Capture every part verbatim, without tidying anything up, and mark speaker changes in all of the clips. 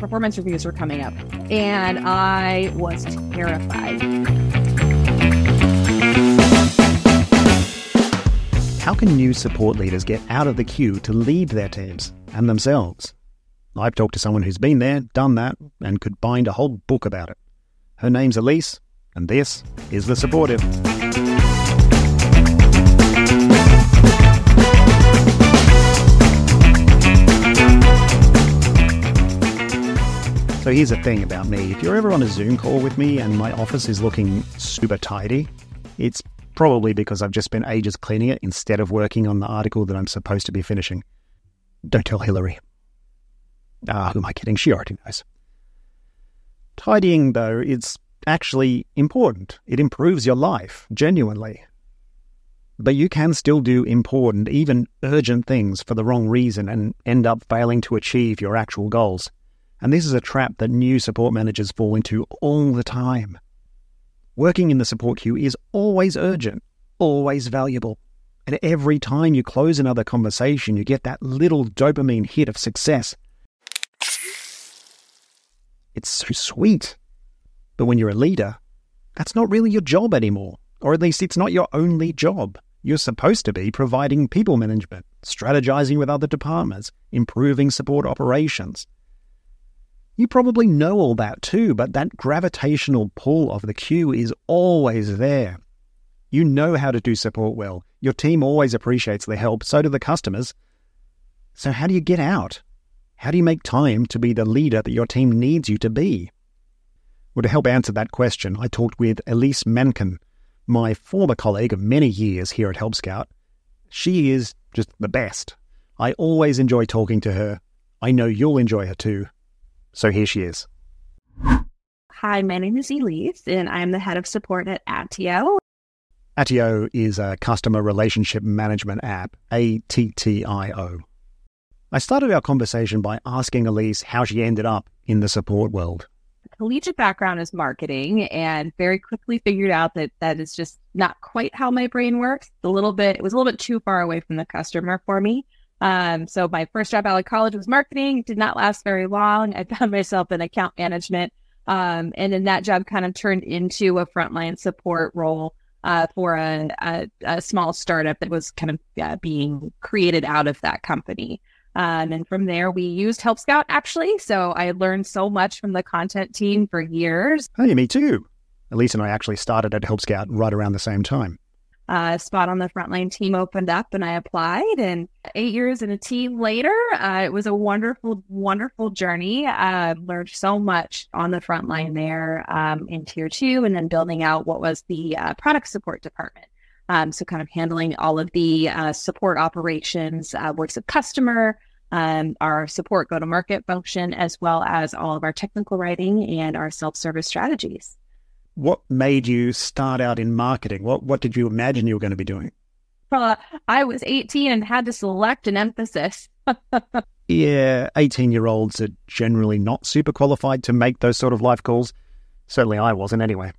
Speaker 1: performance reviews were coming up, and I was terrified.
Speaker 2: How can new support leaders get out of the queue to lead their teams and themselves? I've talked to someone who's been there, done that, and could bind a whole book about it. Her name's Elise, and this is The Supportive. So here's the thing about me. If you're ever on a Zoom call with me and my office is looking super tidy, it's probably because I've just spent ages cleaning it instead of working on the article that I'm supposed to be finishing. Don't tell Hillary. Ah, who am I kidding? She already knows. Tidying, though, is actually important. It improves your life, genuinely. But you can still do important, even urgent things for the wrong reason and end up failing to achieve your actual goals. And this is a trap that new support managers fall into all the time. Working in the support queue is always urgent, always valuable. And every time you close another conversation, you get that little dopamine hit of success. It's so sweet. But when you're a leader, that's not really your job anymore. Or at least it's not your only job. You're supposed to be providing people management, strategizing with other departments, improving support operations. You probably know all that too, but that gravitational pull of the queue is always there. You know how to do support well. Your team always appreciates the help, so do the customers. So how do you get out? How do you make time to be the leader that your team needs you to be? Well, to help answer that question, I talked with Elise Menken, my former colleague of many years here at Help Scout. She is just the best. I always enjoy talking to her. I know you'll enjoy her too. So here she is.
Speaker 1: Hi, my name is Elise, and I'm the head of support at Attio.
Speaker 2: Attio is a customer relationship management app, A T T I O. I started our conversation by asking Elise how she ended up in the support world.
Speaker 1: Collegiate background is marketing, and very quickly figured out that that is just not quite how my brain works. A little bit, it was a little bit too far away from the customer for me. Um, so my first job out of college was marketing. It did not last very long. I found myself in account management. Um, and then that job kind of turned into a frontline support role uh, for a, a, a small startup that was kind of uh, being created out of that company. Um, and from there, we used Help Scout, actually. So I learned so much from the content team for years.
Speaker 2: Hey, me too. Elise and I actually started at Help Scout right around the same time.
Speaker 1: Uh, spot on the frontline team opened up and I applied, and eight years in a team later, uh, it was a wonderful, wonderful journey. I uh, learned so much on the frontline there um, in tier two, and then building out what was the uh, product support department. Um, so kind of handling all of the uh, support operations, uh, voice of customer, um, our support go-to-market function, as well as all of our technical writing and our self-service strategies.
Speaker 2: What made you start out in marketing? What what did you imagine you were going to be doing?
Speaker 1: Uh, I was eighteen and had to select an emphasis.
Speaker 2: Yeah, eighteen-year-olds are generally not super qualified to make those sort of life calls. Certainly I wasn't anyway.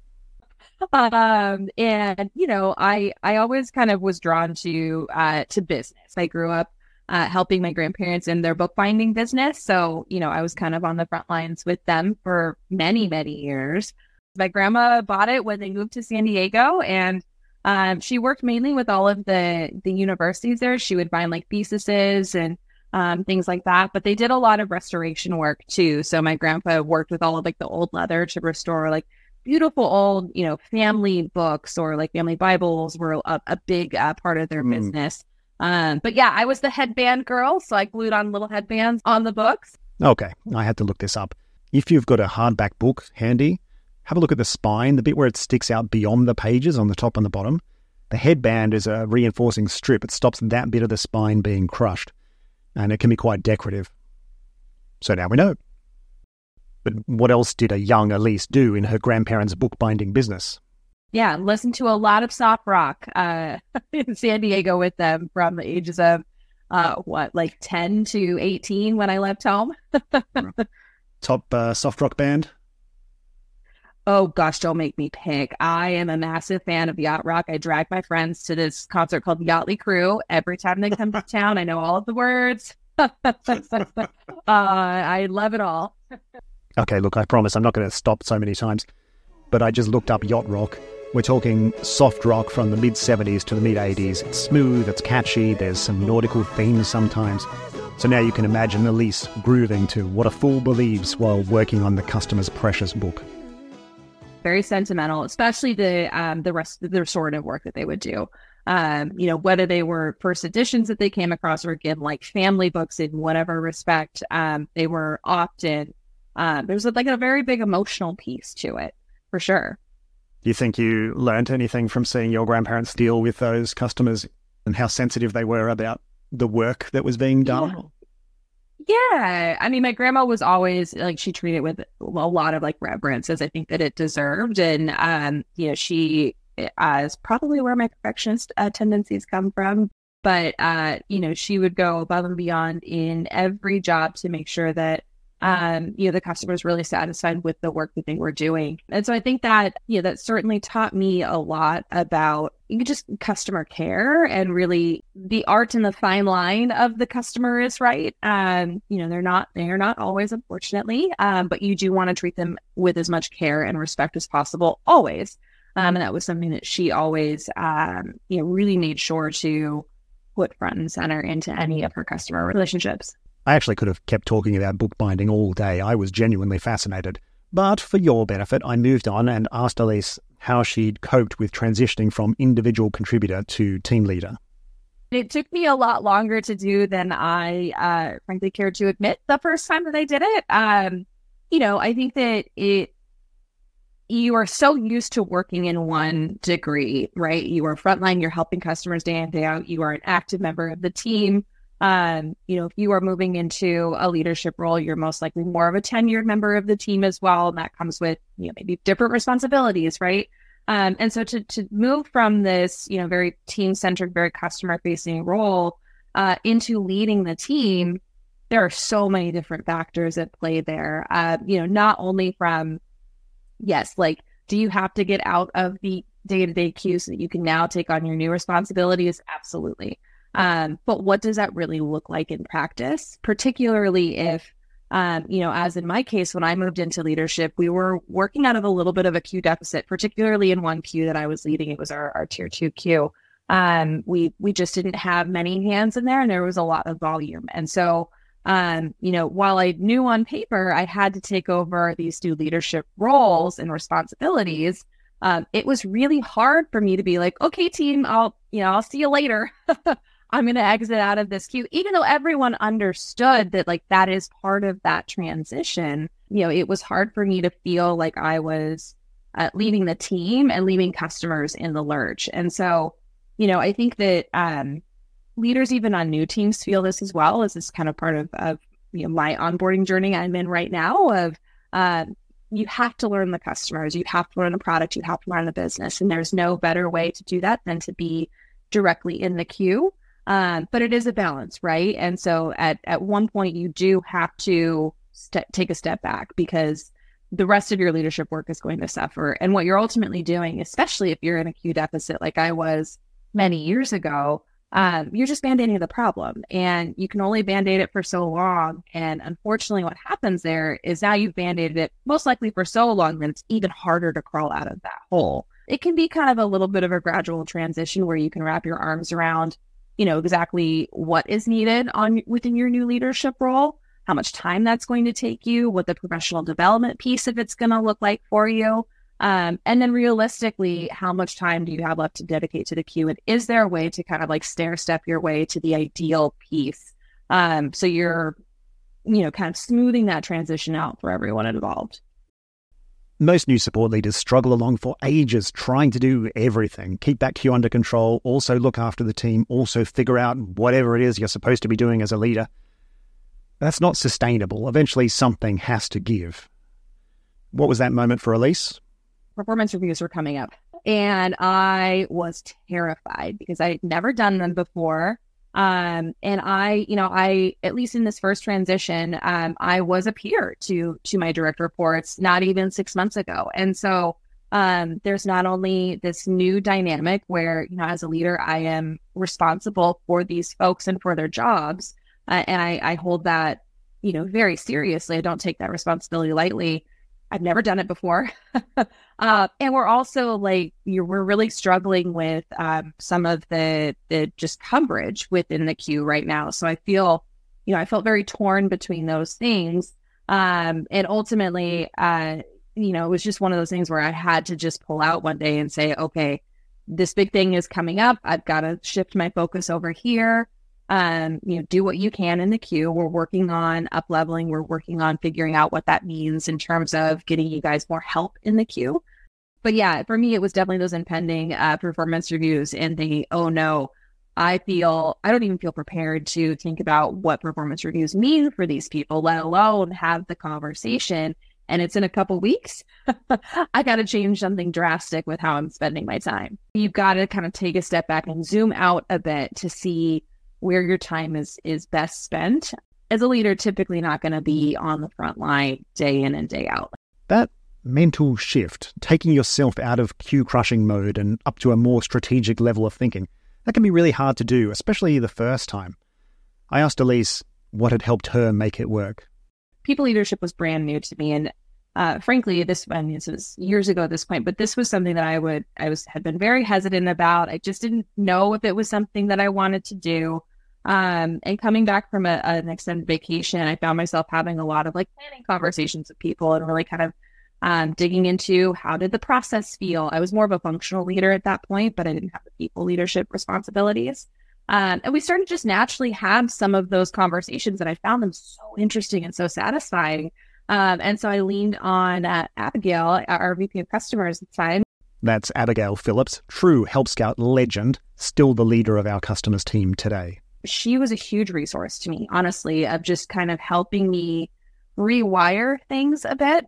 Speaker 1: Um, and, you know, I, I always kind of was drawn to uh, to business. I grew up uh, helping my grandparents in their bookbinding business. So, you know, I was kind of on the front lines with them for many, many years. My grandma bought it when they moved to San Diego, and um, she worked mainly with all of the, the universities there. She would find like theses and um, things like that, but they did a lot of restoration work too. So my grandpa worked with all of like the old leather to restore like beautiful old, you know, family books, or like family Bibles were a, a big uh, part of their mm. business. Um, but yeah, I was the headband girl, so I glued on little headbands on the books.
Speaker 2: Okay, I had to look this up. If you've got a hardback book handy, have a look at the spine, the bit where it sticks out beyond the pages on the top and the bottom. The headband is a reinforcing strip. It stops that bit of the spine being crushed, and it can be quite decorative. So now we know. But what else did a young Elise do in her grandparents' bookbinding business?
Speaker 1: Yeah, listen to a lot of soft rock uh, in San Diego with them from the ages of, uh, what, like ten to eighteen when I left home.
Speaker 2: Top uh, soft rock band?
Speaker 1: Oh, gosh, don't make me pick. I am a massive fan of yacht rock. I drag my friends to this concert called Yachtly Crew. Every time they come to town, I know all of the words. uh, I love it all.
Speaker 2: Okay, look, I promise I'm not going to stop so many times, but I just looked up yacht rock. We're talking soft rock from the mid-seventies to the mid-eighties. It's smooth, it's catchy, there's some nautical themes sometimes. So now you can imagine Elise grooving to What a Fool Believes while working on the customer's precious book.
Speaker 1: Very sentimental, especially the um, the rest of the restorative work that they would do. Um, you know, whether they were first editions that they came across or again, like family books in whatever respect, um, they were often, uh, there's like a very big emotional piece to it, for sure.
Speaker 2: Do you think you learned anything from seeing your grandparents deal with those customers and how sensitive they were about the work that was being done?
Speaker 1: Yeah. yeah. I mean, my grandma was always like, she treated it with a lot of like reverence, as I think that it deserved. And, um, you know, she uh, is probably where my perfectionist uh, tendencies come from. But, uh, you know, she would go above and beyond in every job to make sure that Um, you know, the customer was really satisfied with the work that they were doing. And so I think that, you know, that certainly taught me a lot about just customer care and really the art and the fine line of the customer is right. Um, you know, they're not, they're not always, unfortunately, um, but you do want to treat them with as much care and respect as possible, always. Um, and that was something that she always, um, you know, really made sure to put front and center into any of her customer relationships.
Speaker 2: I actually could have kept talking about bookbinding all day. I was genuinely fascinated. But for your benefit, I moved on and asked Elise how she'd coped with transitioning from individual contributor to team leader.
Speaker 1: It took me a lot longer to do than I uh, frankly cared to admit the first time that I did it. Um, you know, I think that it, you are so used to working in one degree, right? You are frontline, you're helping customers day in, day out. You are an active member of the team. Um, you know, if you are moving into a leadership role, you're most likely more of a tenured member of the team as well. And that comes with, you know, maybe different responsibilities, right? Um, and so to to move from this, you know, very team-centric, very customer-facing role uh, into leading the team, there are so many different factors at play there. Uh, you know, not only from, yes, like, do you have to get out of the day-to-day queue so that you can now take on your new responsibilities? Absolutely. Um, but what does that really look like in practice, particularly if, um, you know, as in my case, when I moved into leadership, we were working out of a little bit of a queue deficit, particularly in one queue that I was leading. It was our, our tier two queue. Um, we, we just didn't have many hands in there and there was a lot of volume. And so, um, you know, while I knew on paper, I had to take over these new leadership roles and responsibilities. Um, it was really hard for me to be like, okay, team, I'll, you know, I'll see you later. I'm going to exit out of this queue, even though everyone understood that like that is part of that transition. You know, it was hard for me to feel like I was uh, leaving the team and leaving customers in the lurch. And so, you know, I think that um, leaders even on new teams feel this as well. As this kind of part of, of you know, my onboarding journey I'm in right now of uh, you have to learn the customers, you have to learn the product, you have to learn the business. And there's no better way to do that than to be directly in the queue. Um, but it is a balance, right? And so at, at one point, you do have to st- take a step back because the rest of your leadership work is going to suffer. And what you're ultimately doing, especially if you're in a queue deficit like I was many years ago, um, you're just band-aiding the problem. And you can only band-aid it for so long. And unfortunately, what happens there is now you've band-aided it most likely for so long that it's even harder to crawl out of that hole. It can be kind of a little bit of a gradual transition where you can wrap your arms around you know, exactly what is needed on within your new leadership role, how much time that's going to take you, what the professional development piece of it's going to look like for you. Um, and then realistically, how much time do you have left to dedicate to the queue? And is there a way to kind of like stair step your way to the ideal piece? Um, so you're, you know, kind of smoothing that transition out for everyone involved.
Speaker 2: Most new support leaders struggle along for ages trying to do everything. Keep that queue under control, also look after the team, also figure out whatever it is you're supposed to be doing as a leader. That's not sustainable. Eventually something has to give. What was that moment for Elise?
Speaker 1: Performance reviews were coming up and I was terrified because I had never done them before. Um, and I, you know, I, at least in this first transition, um, I was a peer to, to my direct reports, not even six months ago. And so, um, there's not only this new dynamic where, you know, as a leader, I am responsible for these folks and for their jobs. Uh, and I, I hold that you know, very seriously. I don't take that responsibility lightly. I've never done it before. uh, and we're also like, you're, we're really struggling with um, some of the, the just coverage within the queue right now. So I feel, you know, I felt very torn between those things. Um, and ultimately, uh, you know, it was just one of those things where I had to just pull out one day and say, okay, this big thing is coming up. I've got to shift my focus over here. Um, you know, do what you can in the queue. We're working on up leveling. We're working on figuring out what that means in terms of getting you guys more help in the queue. But yeah, for me, it was definitely those impending uh, performance reviews and the, oh no, I feel, I don't even feel prepared to think about what performance reviews mean for these people, let alone have the conversation. And it's in a couple weeks. I got to change something drastic with how I'm spending my time. You've got to kind of take a step back and zoom out a bit to see where your time is is best spent. As a leader, typically not going to be on the front line day in and day out.
Speaker 2: That mental shift, taking yourself out of queue crushing mode and up to a more strategic level of thinking, that can be really hard to do, especially the first time. I asked Elise what had helped her make it work.
Speaker 1: People leadership was brand new to me. And uh, frankly, this, I mean, this was years ago at this point, but this was something that I would, I was, had been very hesitant about. I just didn't know if it was something that I wanted to do. Um, and coming back from a, an extended vacation, I found myself having a lot of like planning conversations with people and really kind of um, digging into how did the process feel. I was more of a functional leader at that point, but I didn't have the people leadership responsibilities. Um, and we started just naturally have some of those conversations, and I found them so interesting and so satisfying. Um, and so I leaned on uh, Abigail, our V P of customers at the time.
Speaker 2: That's Abigail Phillips, true Help Scout legend, still the leader of our customers team today.
Speaker 1: She was a huge resource to me, honestly, of just kind of helping me rewire things a bit.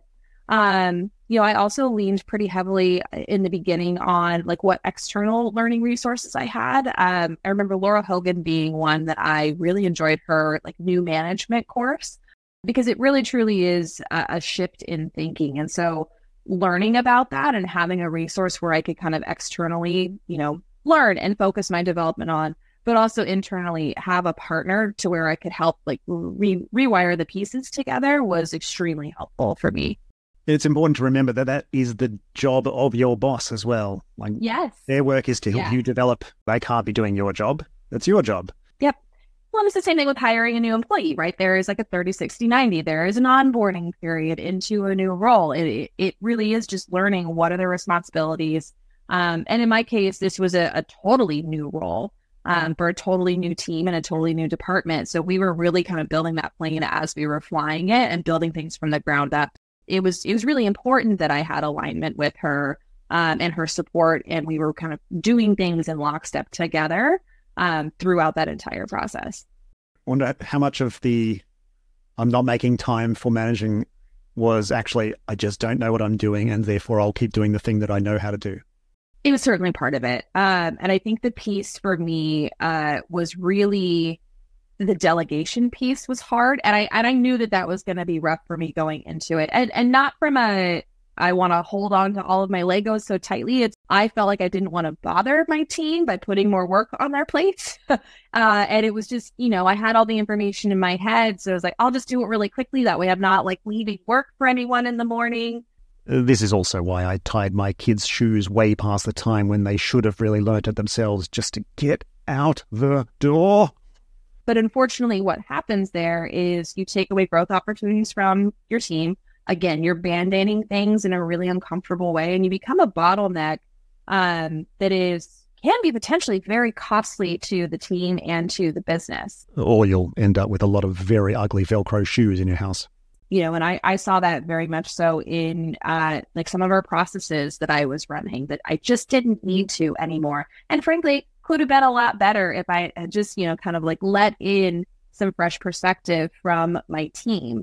Speaker 1: Um, you know, I also leaned pretty heavily in the beginning on like what external learning resources I had. Um, I remember Laura Hogan being one that I really enjoyed, her like new management course, because it really truly is a, a shift in thinking. And so learning about that and having a resource where I could kind of externally, you know, learn and focus my development on, but also internally have a partner to where I could help like re- rewire the pieces together was extremely helpful for me.
Speaker 2: It's important to remember that that is the job of your boss as well. Like,
Speaker 1: yes,
Speaker 2: their work is to help
Speaker 1: yeah.
Speaker 2: you develop. They can't be doing your job. That's your job.
Speaker 1: Yep. Well, it's the same thing with hiring a new employee, right? There is like a thirty, sixty, ninety. There is an onboarding period into a new role. It, it really is just learning what are their responsibilities. Um, and in my case, this was a, a totally new role. Um, for a totally new team and a totally new department. So we were really kind of building that plane as we were flying it and building things from the ground up. It was it was really important that I had alignment with her um, and her support, and we were kind of doing things in lockstep together um, throughout that entire process.
Speaker 2: I wonder how much of the I'm not making time for managing was actually I just don't know what I'm doing, and therefore I'll keep doing the thing that I know how to do.
Speaker 1: It was certainly part of it. Um, and I think the piece for me uh, was really the delegation piece was hard. And I and I knew that that was going to be rough for me going into it. And and not from a, I want to hold on to all of my Legos so tightly. It's I felt like I didn't want to bother my team by putting more work on their plates. uh, and it was just, you know, I had all the information in my head. So I was like, I'll just do it really quickly. That way I'm not like leaving work for anyone in the morning.
Speaker 2: This is also why I tied my kids' shoes way past the time when they should have really learnt it themselves, just to get out the door.
Speaker 1: But unfortunately, what happens there is you take away growth opportunities from your team. Again, you're band-aiding things in a really uncomfortable way, and you become a bottleneck um, that is can be potentially very costly to the team and to the business.
Speaker 2: Or you'll end up with a lot of very ugly Velcro shoes in your house.
Speaker 1: You know, and I, I saw that very much so in uh, like some of our processes that I was running that I just didn't need to anymore. And frankly, could have been a lot better if I had just, you know, kind of like let in some fresh perspective from my team.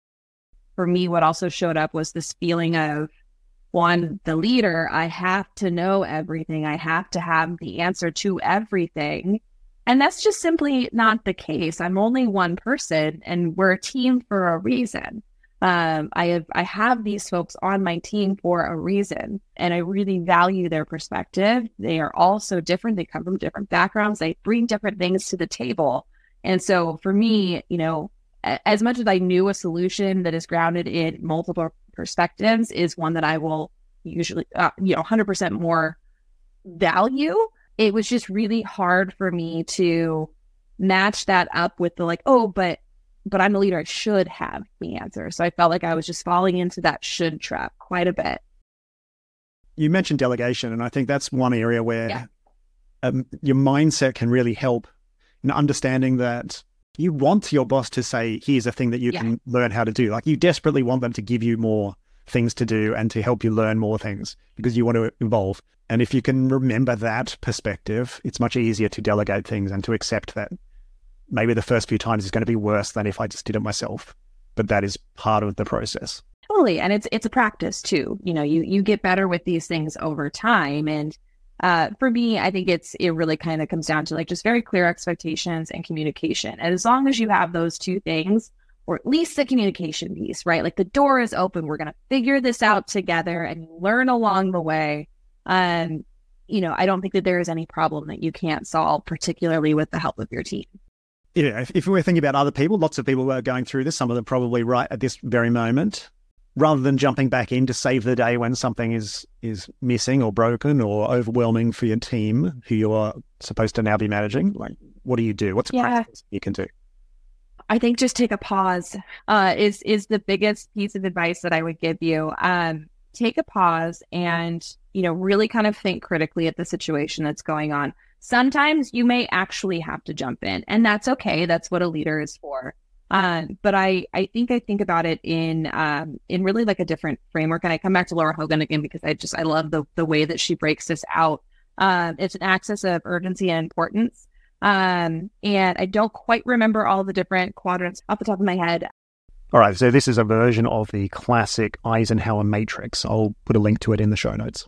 Speaker 1: For me, what also showed up was this feeling of, one, the leader, I have to know everything. I have to have the answer to everything. And that's just simply not the case. I'm only one person, and we're a team for a reason. Um, I have I have these folks on my team for a reason, and I really value their perspective. They are all so different. They come from different backgrounds. They bring different things to the table. And so for me, you know, a- as much as I knew a solution that is grounded in multiple perspectives is one that I will usually, uh, you know, one hundred percent more value. It was just really hard for me to match that up with the like, oh, but but I'm the leader, I should have the answer. So I felt like I was just falling into that should trap quite a bit.
Speaker 2: You mentioned delegation, and I think that's one area where
Speaker 1: Yeah.
Speaker 2: um, your mindset can really help in understanding that you want your boss to say, here's a thing that you
Speaker 1: Yeah.
Speaker 2: can learn how to do. Like you desperately want them to give you more things to do and to help you learn more things because you want to evolve. And if you can remember that perspective, it's much easier to delegate things and to accept that maybe the first few times is going to be worse than if I just did it myself. But that is part of the process.
Speaker 1: Totally. And it's it's a practice too. You know, you you get better with these things over time. And uh, for me, I think it's it really kind of comes down to like just very clear expectations and communication. And as long as you have those two things, or at least the communication piece, right? Like the door is open. We're going to figure this out together and learn along the way. Um, you know, I don't think that there is any problem that you can't solve, particularly with the help of your team.
Speaker 2: Yeah, if, if we're thinking about other people, lots of people are going through this, some of them probably right at this very moment. Rather than jumping back in to save the day when something is is missing or broken or overwhelming for your team who you are supposed to now be managing, like what do you do? What's a
Speaker 1: Yeah.
Speaker 2: practice you can do?
Speaker 1: I think just take a pause uh, is is the biggest piece of advice that I would give you. Um, take a pause and, you know, really kind of think critically at the situation that's going on. Sometimes you may actually have to jump in, and that's okay. That's what a leader is for. Um, but I, I think I think about it in um, in really like a different framework. And I come back to Laura Hogan again because I just I love the the way that she breaks this out. Um, it's an axis of urgency and importance. Um, and I don't quite remember all the different quadrants off the top of my head.
Speaker 2: All right, so this is a version of the classic Eisenhower matrix. I'll put a link to it in the show notes.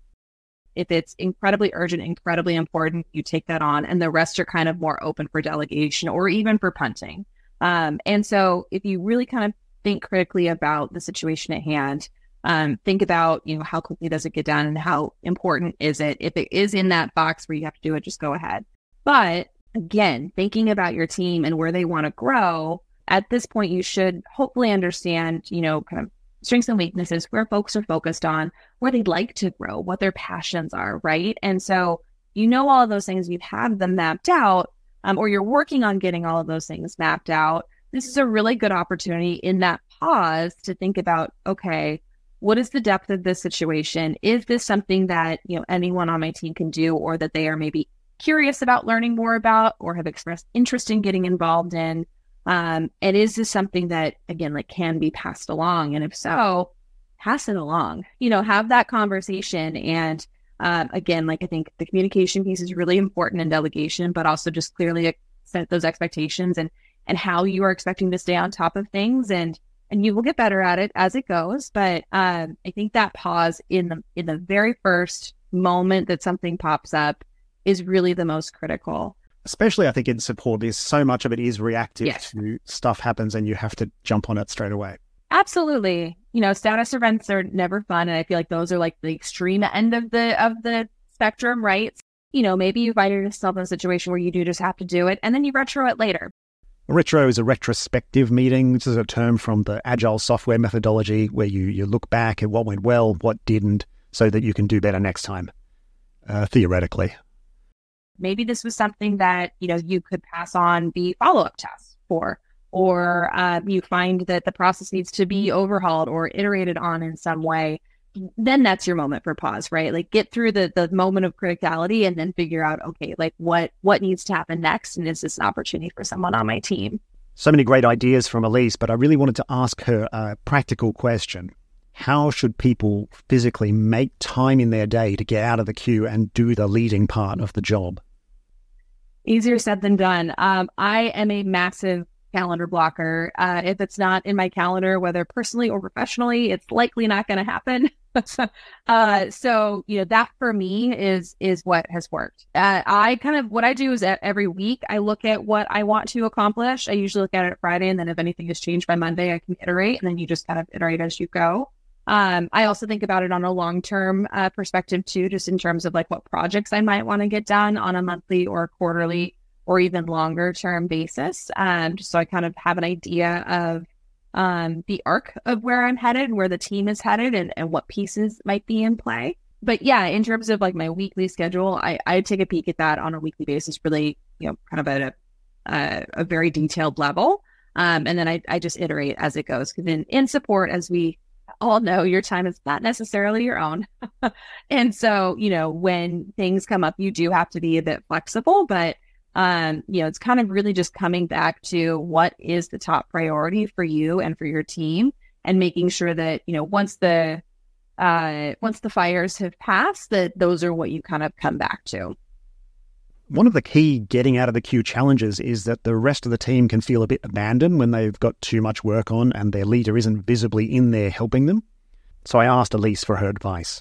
Speaker 1: If it's incredibly urgent, incredibly important, you take that on, and the rest are kind of more open for delegation or even for punting. Um, and so if you really kind of think critically about the situation at hand, um, think about, you know, how quickly does it get done and how important is it? If it is in that box where you have to do it, just go ahead. But again, thinking about your team and where they want to grow, at this point, you should hopefully understand, you know, kind of strengths and weaknesses, where folks are focused on, where they'd like to grow, what their passions are, right? And so you know all of those things, you've had them mapped out, um, or you're working on getting all of those things mapped out. This is a really good opportunity in that pause to think about, okay, what is the depth of this situation? Is this something that, you know, anyone on my team can do, or that they are maybe curious about learning more about or have expressed interest in getting involved in? Um, and is this something that, again, like can be passed along? And if so, pass it along, you know, have that conversation. And um, again, like I think the communication piece is really important in delegation, but also just clearly set those expectations and and how you are expecting to stay on top of things. And and you will get better at it as it goes. But um, I think that pause in the in the very first moment that something pops up is really the most critical.
Speaker 2: Especially, I think, in support, there's so much of it is reactive
Speaker 1: Yes.
Speaker 2: to stuff happens and you have to jump on it straight away.
Speaker 1: Absolutely. You know, status events are never fun. And I feel like those are like the extreme end of the of the spectrum, right? You know, maybe you find yourself in a situation where you do just have to do it and then you retro it later.
Speaker 2: A retro is a retrospective meeting, which is a term from the agile software methodology where you, you look back at what went well, what didn't, so that you can do better next time, uh, theoretically.
Speaker 1: Maybe this was something that, you know, you could pass on the follow-up tests for, or uh, you find that the process needs to be overhauled or iterated on in some way. Then that's your moment for pause, right? Like get through the the moment of criticality and then figure out, okay, like what what needs to happen next? And is this an opportunity for someone on my team?
Speaker 2: So many great ideas from Elise, but I really wanted to ask her a practical question. How should people physically make time in their day to get out of the queue and do the leading part of the job?
Speaker 1: Easier said than done. Um, I am a massive calendar blocker. Uh, if it's not in my calendar, whether personally or professionally, it's likely not going to happen. uh, so, you know, that for me is is what has worked. Uh, I kind of, what I do is that every week I look at what I want to accomplish. I usually look at it Friday, and then if anything has changed by Monday, I can iterate, and then you just kind of iterate as you go. Um, I also think about it on a long-term uh, perspective too, just in terms of like what projects I might want to get done on a monthly or quarterly or even longer term basis. Um, just so I kind of have an idea of um, the arc of where I'm headed, where the team is headed, and, and what pieces might be in play. But yeah, in terms of like my weekly schedule, I, I take a peek at that on a weekly basis, really, you know, kind of at a, a, a very detailed level. Um, and then I, I just iterate as it goes. Because in, in support, as we all know, your time is not necessarily your own. And so, you know, when things come up, you do have to be a bit flexible. But, um, you know, it's kind of really just coming back to what is the top priority for you and for your team, and making sure that, you know, once the Uh, once the fires have passed, that those are what you kind of come back to.
Speaker 2: One of the key getting out of the Q challenges is that the rest of the team can feel a bit abandoned when they've got too much work on and their leader isn't visibly in there helping them. So I asked Elise for her advice.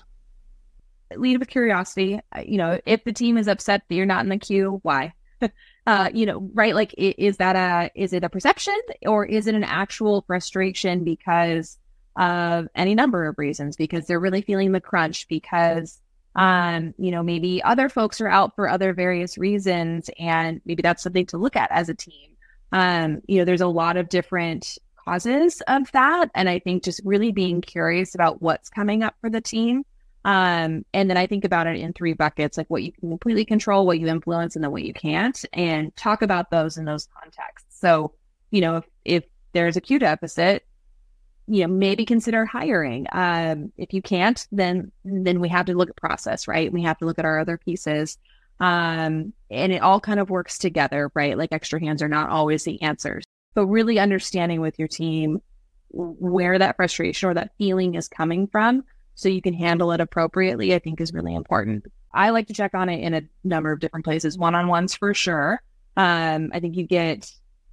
Speaker 1: Lead with curiosity. You know, if the team is upset that you're not in the queue, why? uh, you know, right? Like, is that a, is it a perception, or is it an actual frustration because of any number of reasons, because they're really feeling the crunch, because, um, you know, maybe other folks are out for other various reasons, and maybe that's something to look at as a team. Um, you know, there's a lot of different causes of that. And I think just really being curious about what's coming up for the team. Um, and then I think about it in three buckets, like what you can completely control, what you influence, and then what you can't, and talk about those in those contexts. So, you know, if, if there's a Q deficit, you know, maybe consider hiring. Um, if you can't, then then we have to look at process, right? We have to look at our other pieces. Um, and it all kind of works together, right? Like, extra hands are not always the answers. But really understanding with your team where that frustration or that feeling is coming from so you can handle it appropriately, I think is really important. I like to check on it in a number of different places. One-on-ones for sure. Um, I think you get,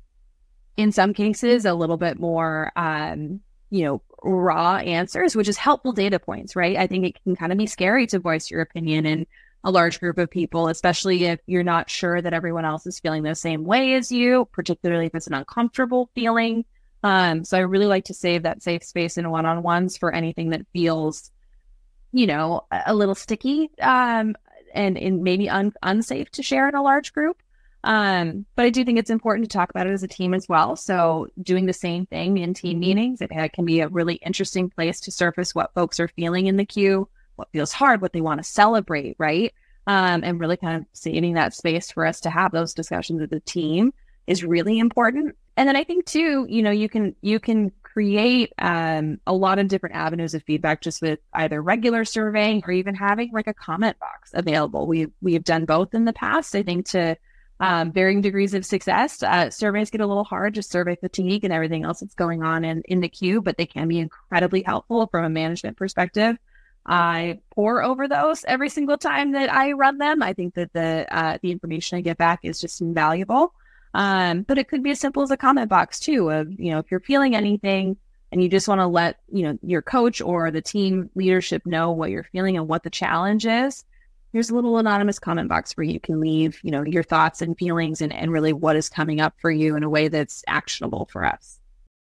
Speaker 1: in some cases, a little bit more um, you know, raw answers, which is helpful data points, right? I think it can kind of be scary to voice your opinion in a large group of people, especially if you're not sure that everyone else is feeling the same way as you, particularly if it's an uncomfortable feeling. Um, so I really like to save that safe space in one-on-ones for anything that feels, you know, a little sticky um, and, and maybe un- unsafe to share in a large group. Um, but I do think it's important to talk about it as a team as well. So doing the same thing in team meetings, it, it can be a really interesting place to surface what folks are feeling in the queue, what feels hard, what they want to celebrate, right? Um, and really kind of saving that space for us to have those discussions with the team is really important. And then I think too, you know, you can you can create um, a lot of different avenues of feedback just with either regular surveying or even having like a comment box available. We we have done both in the past, I think, to Um, varying degrees of success. Uh, surveys get a little hard, just survey fatigue and everything else that's going on in, in the queue, but they can be incredibly helpful from a management perspective. I pour over those every single time that I run them. I think that the uh, the information I get back is just invaluable. Um, but it could be as simple as a comment box too, of, you know, if you're feeling anything and you just want to let, you know, your coach or the team leadership know what you're feeling and what the challenge is, here's a little anonymous comment box where you can leave, you know, your thoughts and feelings and, and really what is coming up for you in a way that's actionable for us.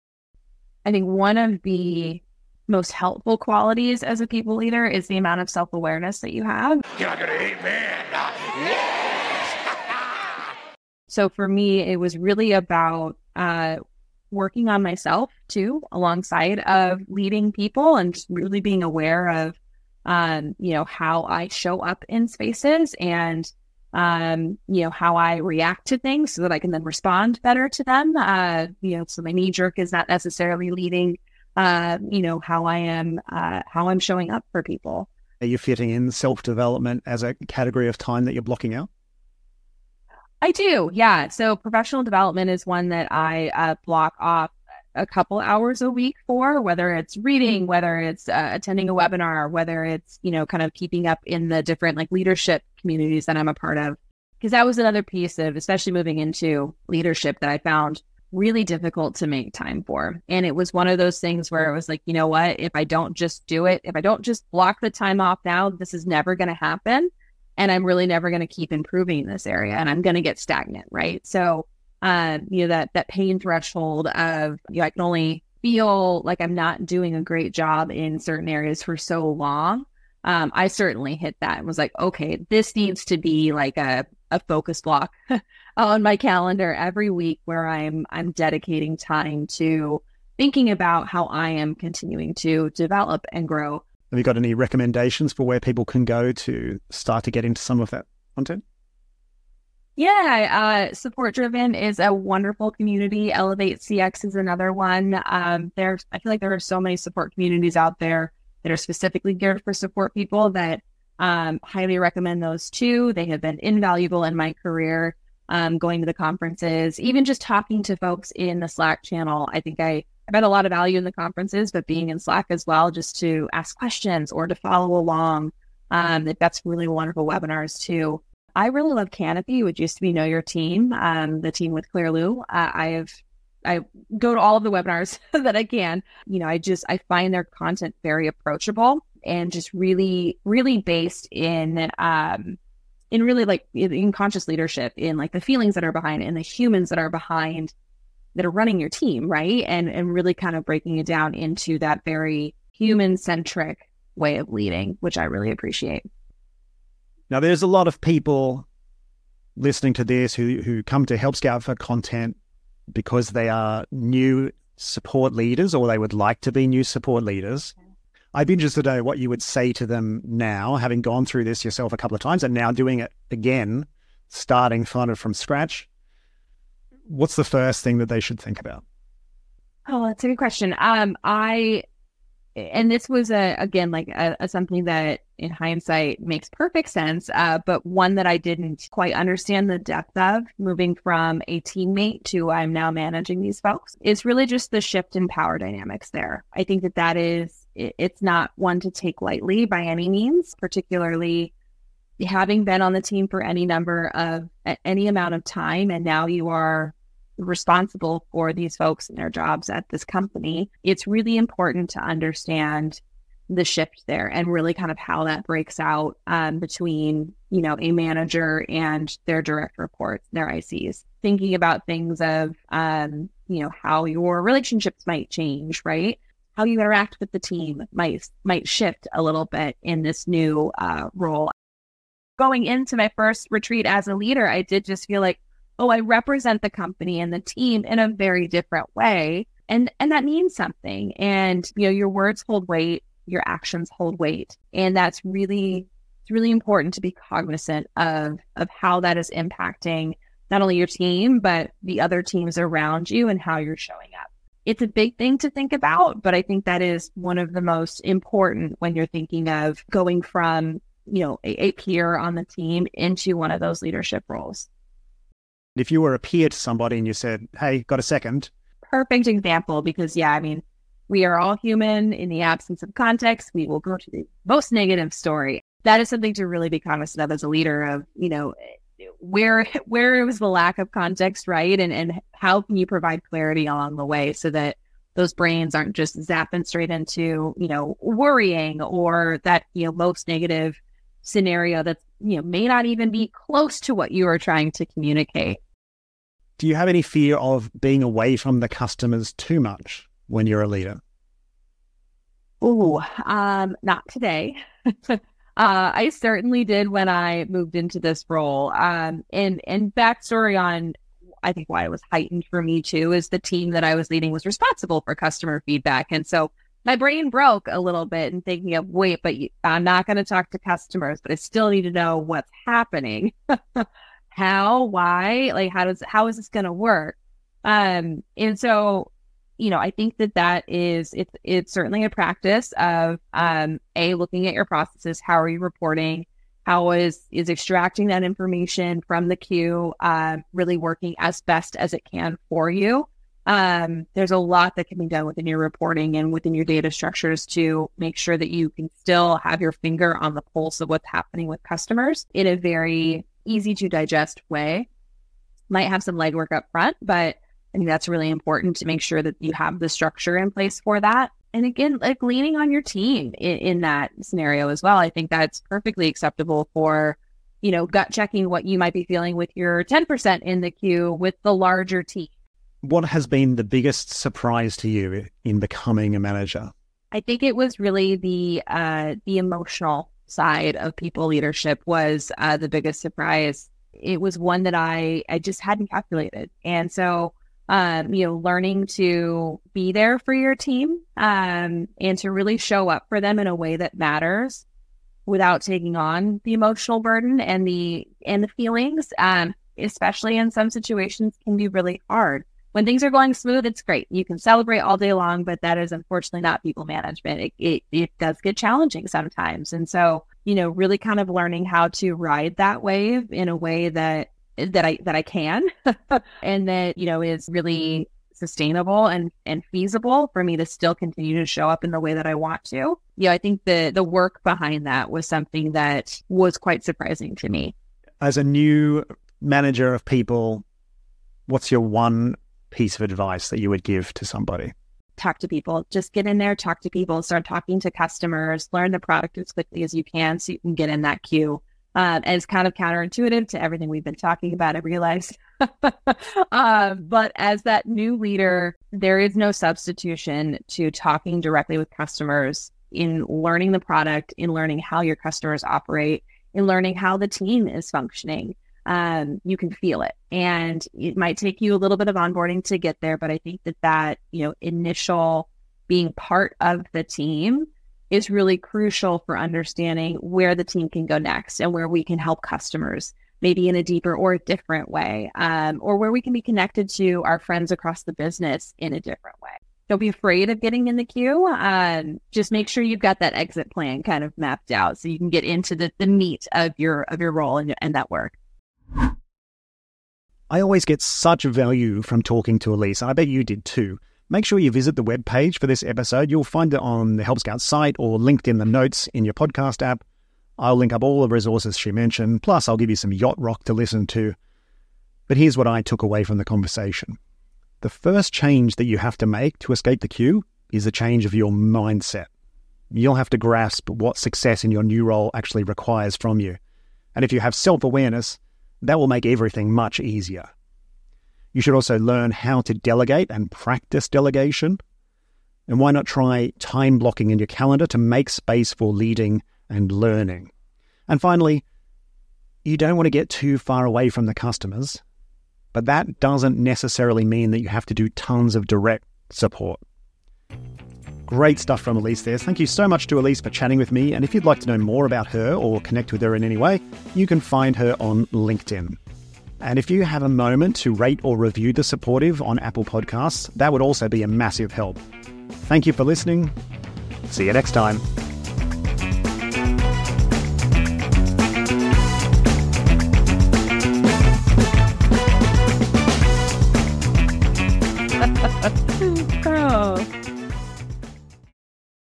Speaker 1: I think one of the most helpful qualities as a people leader is the amount of self-awareness that you have.
Speaker 3: You're not gonna hate man. Yes!
Speaker 1: So for me, it was really about uh, working on myself too, alongside of leading people, and just really being aware of um, you know, how I show up in spaces and, um, you know, how I react to things so that I can then respond better to them. Uh, you know, so my knee jerk is not necessarily leading, uh, you know, how I am, uh, how I'm showing up for people.
Speaker 2: Are you fitting in self-development as a category of time that you're blocking out?
Speaker 1: I do. Yeah. So professional development is one that I uh, block off a couple hours a week for, whether it's reading, whether it's uh, attending a webinar, whether it's, you know, kind of keeping up in the different like leadership communities that I'm a part of. Because that was another piece of, especially moving into leadership, that I found really difficult to make time for. And it was one of those things where it was like, you know what, if I don't just do it, if I don't just block the time off now, this is never going to happen. And I'm really never going to keep improving in this area, and I'm going to get stagnant. Right. So Uh, you know, that that pain threshold of, you know, I can only feel like I'm not doing a great job in certain areas for so long. Um, I certainly hit that and was like, okay, this needs to be like a, a focus block on my calendar every week where I'm I'm dedicating time to thinking about how I am continuing to develop and grow.
Speaker 2: Have you got any recommendations for where people can go to start to get into some of that content?
Speaker 1: Yeah, uh, Support Driven is a wonderful community. Elevate C X is another one. Um, there's, I feel like there are so many support communities out there that are specifically geared for support people that um, highly recommend those too. They have been invaluable in my career, um, going to the conferences, even just talking to folks in the Slack channel. I think I, I bet a lot of value in the conferences, but being in Slack as well, just to ask questions or to follow along. Um, that's really wonderful webinars too. I really love Canopy, which used to be Know Your Team, um, the team with Claire Liu. Uh, I have, I go to all of the webinars that I can. You know, I just, I find their content very approachable and just really, really based in, um, in really like in, in conscious leadership, in like the feelings that are behind it and the humans that are behind, that are running your team, right? And, and really kind of breaking it down into that very human-centric way of leading, which I really appreciate.
Speaker 2: Now, there's a lot of people listening to this who, who come to Help Scout for content because they are new support leaders or they would like to be new support leaders. I'd be interested to know what you would say to them now, having gone through this yourself a couple of times and now doing it again, starting kind of from scratch. What's the first thing that they should think about?
Speaker 1: Oh, that's a good question. Um, I... And this was, a, again, like a, a something that in hindsight makes perfect sense, uh, but one that I didn't quite understand the depth of moving from a teammate to I'm now managing these folks. It's really just the shift in power dynamics there. I think that that is, it, it's not one to take lightly by any means, particularly having been on the team for any number of, any amount of time, and now you are responsible for these folks and their jobs at this company. It's really important to understand the shift there and really kind of how that breaks out um, between, you know, a manager and their direct reports, their I Cs. Thinking about things of, um, you know, how your relationships might change, right? How you interact with the team might might shift a little bit in this new uh, role. Going into my first retreat as a leader, I did just feel like, oh, I represent the company and the team in a very different way. And and that means something. And, you know, your words hold weight, your actions hold weight. And that's really, it's really important to be cognizant of, of how that is impacting not only your team, but the other teams around you and how you're showing up. It's a big thing to think about, but I think that is one of the most important when you're thinking of going from, you know, a, a peer on the team into one of those leadership roles.
Speaker 2: If you were a peer to somebody and you said, hey, got a second?
Speaker 1: Perfect example, because, yeah, I mean, we are all human. In the absence of context, we will go to the most negative story. That is something to really be cognizant of as a leader of, you know, where where was the lack of context, right? And, and how can you provide clarity along the way so that those brains aren't just zapping straight into, you know, worrying or that, you know, most negative scenario that's, you know, may not even be close to what you are trying to communicate.
Speaker 2: Do you have any fear of being away from the customers too much when you're a leader?
Speaker 1: Oh, um, not today. uh, I certainly did when I moved into this role. Um, and, and backstory on, I think why it was heightened for me too, is the team that I was leading was responsible for customer feedback. And so my brain broke a little bit in thinking of, wait, but you, I'm not going to talk to customers, but I still need to know what's happening. How, why, like, how does, how is this going to work? Um, and so, you know, I think that that is, it's, it's certainly a practice of, um, a, looking at your processes. How are you reporting? How is, is extracting that information from the queue, um, really working as best as it can for you? Um, there's a lot that can be done within your reporting and within your data structures to make sure that you can still have your finger on the pulse of what's happening with customers in a very easy to digest way. Might have some legwork up front, but I think that's really important to make sure that you have the structure in place for that. And again, like leaning on your team in, in that scenario as well. I think that's perfectly acceptable for, you know, gut checking what you might be feeling with your ten percent in the queue with the larger team.
Speaker 2: What has been the biggest surprise to you in becoming a manager?
Speaker 1: I think it was really the uh, the emotional side of people leadership was uh, the biggest surprise. it was one that I, I just hadn't calculated. And so, um, you know, learning to be there for your team um, and to really show up for them in a way that matters without taking on the emotional burden and the and the feelings, um, especially in some situations, can be really hard. When things are going smooth, it's great. You can celebrate all day long, but that is unfortunately not people management. It, it it does get challenging sometimes. And so, you know, really kind of learning how to ride that wave in a way that that I that I can and that, you know, is really sustainable and, and feasible for me to still continue to show up in the way that I want to. Yeah, I think the the work behind that was something that was quite surprising to me.
Speaker 2: As a new manager of people, what's your one piece of advice that you would give to somebody?
Speaker 1: Talk to people. Just get in there, talk to people, start talking to customers, learn the product as quickly as you can so you can get in that queue. Um, and it's kind of counterintuitive to everything we've been talking about, I realize. uh, but as that new leader, there is no substitution to talking directly with customers, in learning the product, in learning how your customers operate, in learning how the team is functioning. Um, you can feel it. And it might take you a little bit of onboarding to get there, but I think that that, you know, initial being part of the team is really crucial for understanding where the team can go next and where we can help customers, maybe in a deeper or a different way, um, or where we can be connected to our friends across the business in a different way. Don't be afraid of getting in the queue. Um, just make sure you've got that exit plan kind of mapped out so you can get into the, the meat of your of your role and, and that work.
Speaker 2: I always get such value from talking to Elise. I bet you did too. Make sure you visit the webpage for this episode. You'll find it on the Help Scout site or linked in the notes in your podcast app. I'll link up all the resources she mentioned, plus I'll give you some yacht rock to listen to. But here's what I took away from the conversation. The first change that you have to make to escape the queue is a change of your mindset. You'll have to grasp what success in your new role actually requires from you. And if you have self-awareness, that will make everything much easier. You should also learn how to delegate and practice delegation. And why not try time blocking in your calendar to make space for leading and learning? And finally, you don't want to get too far away from the customers, but that doesn't necessarily mean that you have to do tons of direct support. Great stuff from Elise there. Thank you so much to Elise for chatting with me. And if you'd like to know more about her or connect with her in any way, you can find her on LinkedIn. And if you have a moment to rate or review The Supportive on Apple Podcasts, that would also be a massive help. Thank you for listening. See you next time.
Speaker 1: Oh.